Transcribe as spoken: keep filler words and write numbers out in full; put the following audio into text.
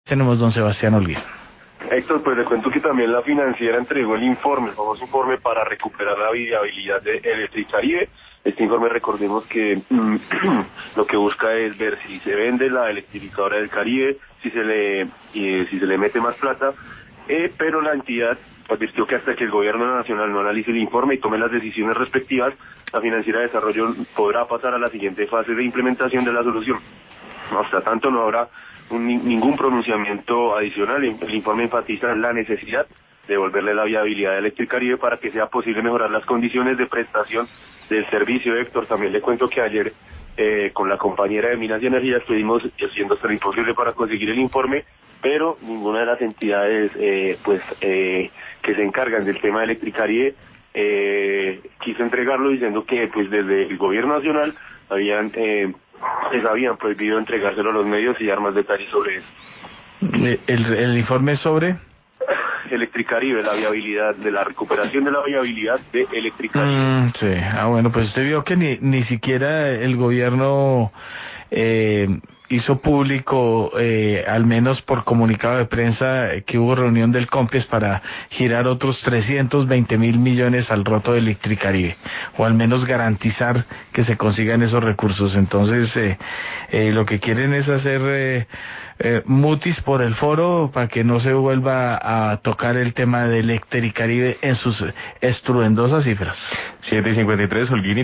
Tenemos don Sebastián Holguín. Héctor, pues le cuento que también la financiera entregó el informe, el famoso informe para recuperar la viabilidad de Electricaribe. Este informe, recordemos que mm, lo que busca es ver si se vende la electrificadora del Caribe, si se le eh, si se le mete más plata, eh, pero la entidad advirtió que hasta que el gobierno nacional no analice el informe y tome las decisiones respectivas, la financiera de desarrollo podrá pasar a la siguiente fase de implementación de la solución. Hasta tanto no habrá un, ningún pronunciamiento adicional. El informe enfatiza la necesidad de devolverle la viabilidad de Electricaribe para que sea posible mejorar las condiciones de prestación del servicio. Héctor, también le cuento que ayer eh, con la compañera de Minas y Energía estuvimos haciendo hasta lo imposible para conseguir el informe, pero ninguna de las entidades eh, pues eh, que se encargan del tema de Electricaribe eh, quiso entregarlo, diciendo que pues desde el gobierno nacional habían eh, les habían prohibido entregárselo a los medios y dar más detalles sobre eso. ¿El, el informe sobre? Electricaribe, la viabilidad, de la recuperación de la viabilidad de Electricaribe. Mm, sí, ah bueno, pues usted vio que ni, ni siquiera el gobierno eh, hizo público, eh, al menos por comunicado de prensa, eh, que hubo reunión del COMPES para girar otros trescientos veinte mil millones al roto de Electricaribe, o al menos garantizar que se consigan esos recursos. Entonces, eh, eh, lo que quieren es hacer eh, eh, mutis por el foro para que no se vuelva a tocar el tema de Electricaribe en sus estruendosas cifras. siete y cincuenta y tres, Holguín.